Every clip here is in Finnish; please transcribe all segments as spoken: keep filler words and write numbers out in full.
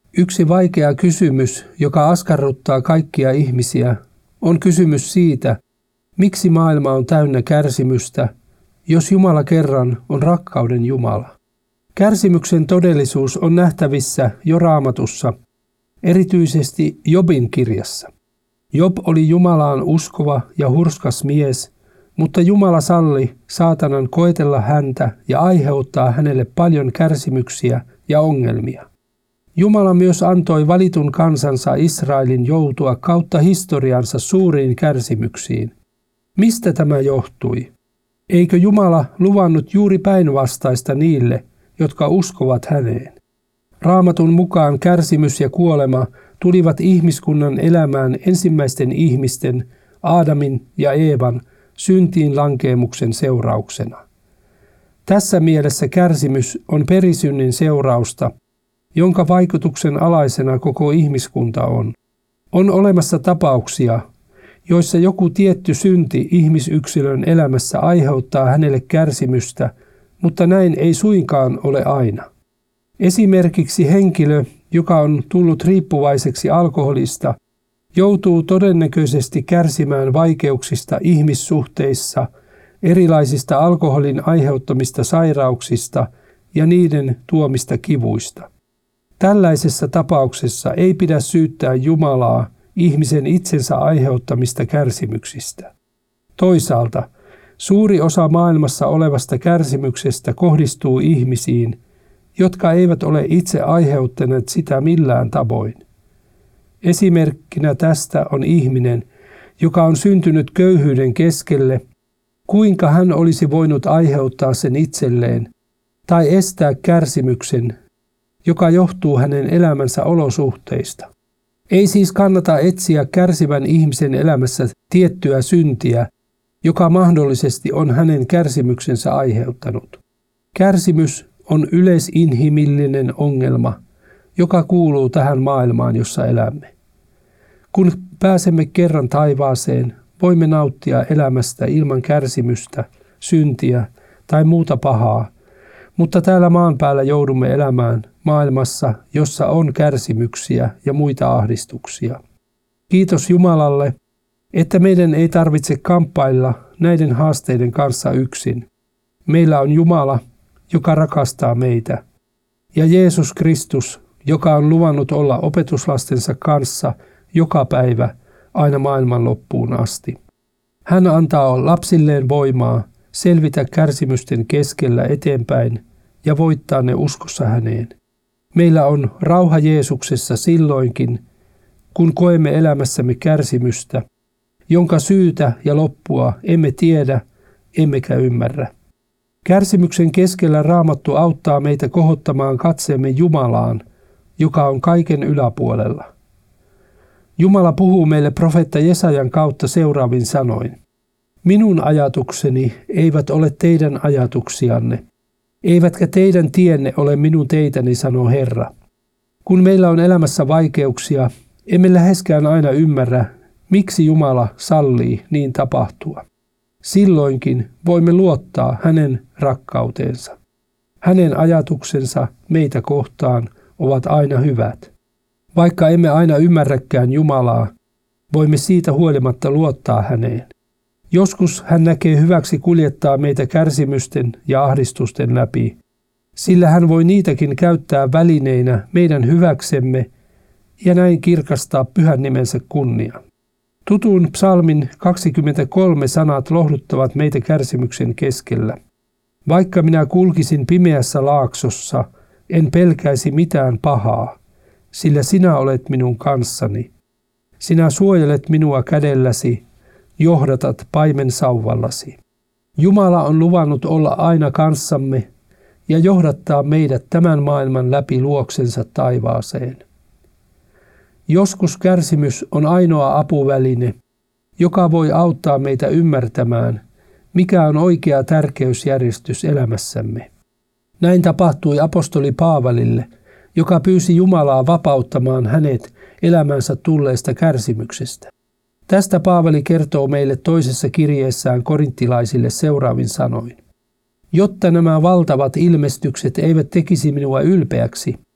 Yksi vaikea kysymys, joka askarruttaa kaikkia ihmisiä, on kysymys siitä, miksi maailma on täynnä kärsimystä, jos Jumala kerran on rakkauden Jumala. Kärsimyksen todellisuus on nähtävissä jo Raamatussa, erityisesti Jobin kirjassa. Job oli Jumalaan uskova ja hurskas mies, mutta Jumala salli saatanan koetella häntä ja aiheuttaa hänelle paljon kärsimyksiä ja ongelmia. Jumala myös antoi valitun kansansa Israelin joutua kautta historiansa suuriin kärsimyksiin. Mistä tämä johtui? Eikö Jumala luvannut juuri päinvastaista niille, jotka uskovat häneen? Raamatun mukaan kärsimys ja kuolema tulivat ihmiskunnan elämään ensimmäisten ihmisten, Aadamin ja Eevan, syntiin lankeemuksen seurauksena. Tässä mielessä kärsimys on perisynnin seurausta, jonka vaikutuksen alaisena koko ihmiskunta on. On olemassa tapauksia, joissa joku tietty synti ihmisyksilön elämässä aiheuttaa hänelle kärsimystä, mutta näin ei suinkaan ole aina. Esimerkiksi henkilö, joka on tullut riippuvaiseksi alkoholista, joutuu todennäköisesti kärsimään vaikeuksista ihmissuhteissa, erilaisista alkoholin aiheuttamista sairauksista ja niiden tuomista kivuista. Tällaisessa tapauksessa ei pidä syyttää Jumalaa ihmisen itsensä aiheuttamista kärsimyksistä. Toisaalta suuri osa maailmassa olevasta kärsimyksestä kohdistuu ihmisiin, jotka eivät ole itse aiheuttaneet sitä millään tavoin. Esimerkkinä tästä on ihminen, joka on syntynyt köyhyyden keskelle, kuinka hän olisi voinut aiheuttaa sen itselleen tai estää kärsimyksen, joka johtuu hänen elämänsä olosuhteista. Ei siis kannata etsiä kärsivän ihmisen elämässä tiettyä syntiä, joka mahdollisesti on hänen kärsimyksensä aiheuttanut. Kärsimys on yleisinhimillinen ongelma, joka kuuluu tähän maailmaan, jossa elämme. Kun pääsemme kerran taivaaseen, voimme nauttia elämästä ilman kärsimystä, syntiä tai muuta pahaa, mutta täällä maan päällä joudumme elämään maailmassa, jossa on kärsimyksiä ja muita ahdistuksia. Kiitos Jumalalle, että meidän ei tarvitse kamppailla näiden haasteiden kanssa yksin. Meillä on Jumala, joka rakastaa meitä, ja Jeesus Kristus, joka on luvannut olla opetuslastensa kanssa joka päivä aina maailman loppuun asti. Hän antaa lapsilleen voimaa selvitä kärsimysten keskellä eteenpäin ja voittaa ne uskossa häneen. Meillä on rauha Jeesuksessa silloinkin, kun koemme elämässämme kärsimystä, jonka syytä ja loppua emme tiedä, emmekä ymmärrä. Kärsimyksen keskellä Raamattu auttaa meitä kohottamaan katseemme Jumalaan, joka on kaiken yläpuolella. Jumala puhuu meille profeetta Jesajan kautta seuraavin sanoin. Minun ajatukseni eivät ole teidän ajatuksianne, eivätkä teidän tienne ole minun teitäni, sanoo Herra. Kun meillä on elämässä vaikeuksia, emme läheskään aina ymmärrä, miksi Jumala sallii niin tapahtua. Silloinkin voimme luottaa hänen rakkauteensa. Hänen ajatuksensa meitä kohtaan ovat aina hyvät. Vaikka emme aina ymmärräkään Jumalaa, voimme siitä huolimatta luottaa häneen. Joskus hän näkee hyväksi kuljettaa meitä kärsimysten ja ahdistusten läpi, sillä hän voi niitäkin käyttää välineinä meidän hyväksemme ja näin kirkastaa pyhän nimensä kunnia. Tutun psalmin kaksikymmentäkolme sanat lohduttavat meitä kärsimyksen keskellä. Vaikka minä kulkisin pimeässä laaksossa, en pelkäisi mitään pahaa, sillä sinä olet minun kanssani. Sinä suojelet minua kädelläsi, johdatat paimen sauvallasi. Jumala on luvannut olla aina kanssamme ja johdattaa meidät tämän maailman läpi luoksensa taivaaseen. Joskus kärsimys on ainoa apuväline, joka voi auttaa meitä ymmärtämään, mikä on oikea tärkeysjärjestys elämässämme. Näin tapahtui apostoli Paavalille, joka pyysi Jumalaa vapauttamaan hänet elämänsä tulleesta kärsimyksestä. Tästä Paavali kertoo meille toisessa kirjeessään korinttilaisille seuraavin sanoin. Jotta nämä valtavat ilmestykset eivät tekisi minua ylpeäksi,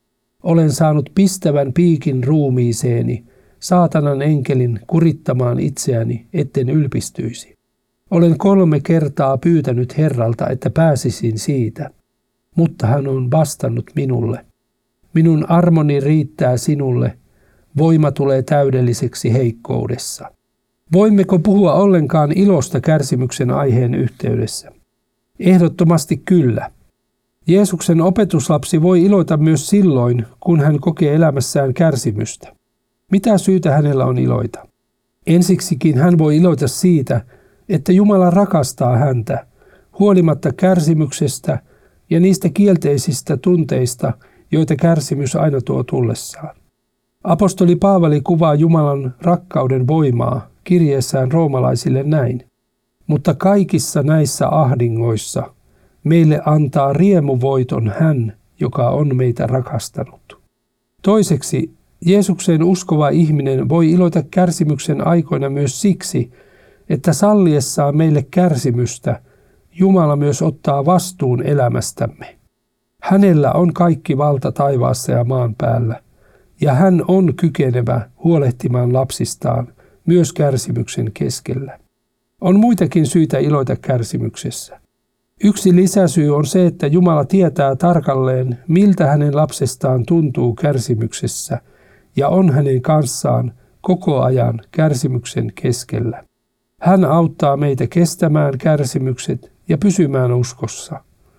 Olen saanut pistävän piikin ruumiiseeni, saatanan enkelin kurittamaan itseäni, etten ylpistyisi. Olen kolme kertaa pyytänyt Herralta, että pääsisin siitä, mutta hän on vastannut minulle. Minun armoni riittää sinulle, voima tulee täydelliseksi heikkoudessa. Voimmeko puhua ollenkaan ilosta kärsimyksen aiheen yhteydessä? Ehdottomasti kyllä. Jeesuksen opetuslapsi voi iloita myös silloin, kun hän kokee elämässään kärsimystä. Mitä syytä hänellä on iloita? Ensiksikin hän voi iloita siitä, että Jumala rakastaa häntä, huolimatta kärsimyksestä ja niistä kielteisistä tunteista, joita kärsimys aina tuo tullessaan. Apostoli Paavali kuvaa Jumalan rakkauden voimaa kirjeessään roomalaisille näin. Mutta kaikissa näissä ahdingoissa meille antaa riemuvoiton hän, joka on meitä rakastanut. Toiseksi, Jeesukseen uskova ihminen voi iloita kärsimyksen aikoina myös siksi, että salliessaan meille kärsimystä Jumala myös ottaa vastuun elämästämme. Hänellä on kaikki valta taivaassa ja maan päällä, ja hän on kykenevä huolehtimaan lapsistaan myös kärsimyksen keskellä. On muitakin syitä iloita kärsimyksessä. Yksi lisäsyy on se, että Jumala tietää tarkalleen, miltä hänen lapsestaan tuntuu kärsimyksessä, ja on hänen kanssaan koko ajan kärsimyksen keskellä. Hän auttaa meitä kestämään kärsimykset ja pysymään uskossa.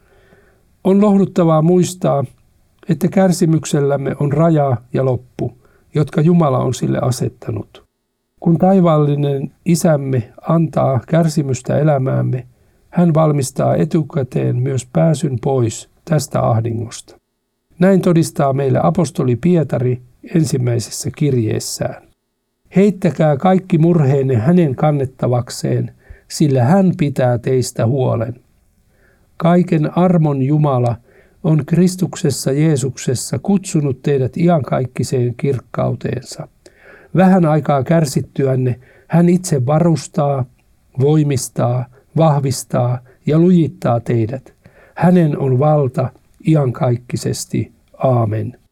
On lohduttavaa muistaa, että kärsimyksellämme on raja ja loppu, jotka Jumala on sille asettanut. Kun taivaallinen Isämme antaa kärsimystä elämäämme, hän valmistaa etukäteen myös pääsyn pois tästä ahdingosta. Näin todistaa meille apostoli Pietari ensimmäisessä kirjeessään. Heittäkää kaikki murheenne hänen kannettavakseen, sillä hän pitää teistä huolen. Kaiken armon Jumala on Kristuksessa Jeesuksessa kutsunut teidät iankaikkiseen kirkkauteensa. Vähän aikaa kärsittyänne hän itse varustaa, voimistaa, vahvistaa ja lujittaa teidät. Hänen on valta iankaikkisesti. Aamen.